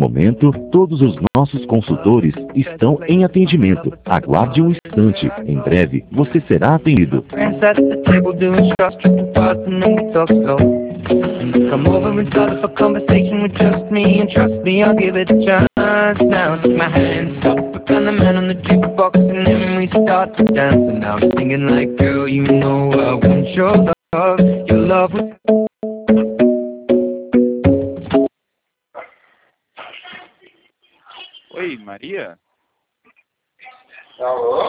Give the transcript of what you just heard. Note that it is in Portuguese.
momento, todos os nossos consultores estão em atendimento. Aguarde um instante. Em breve, você será atendido. Friends at the table doing shots, tripping fast, and then we talk slow. And you come over and start up a conversation with just me, and trust me, I'll give it a chance. Now take my hand, stop it, and the man on the jukebox, and then we start to dance. And now I'm singing like, girl, you know I want your love. Your love was... Oi, Maria? Alô?